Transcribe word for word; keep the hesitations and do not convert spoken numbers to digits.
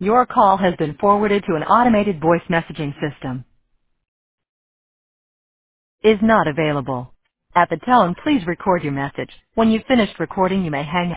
Your call has been forwarded to an automated voice messaging system. Is not available. At the tone, please record your message. When you've finished recording, you may hang up.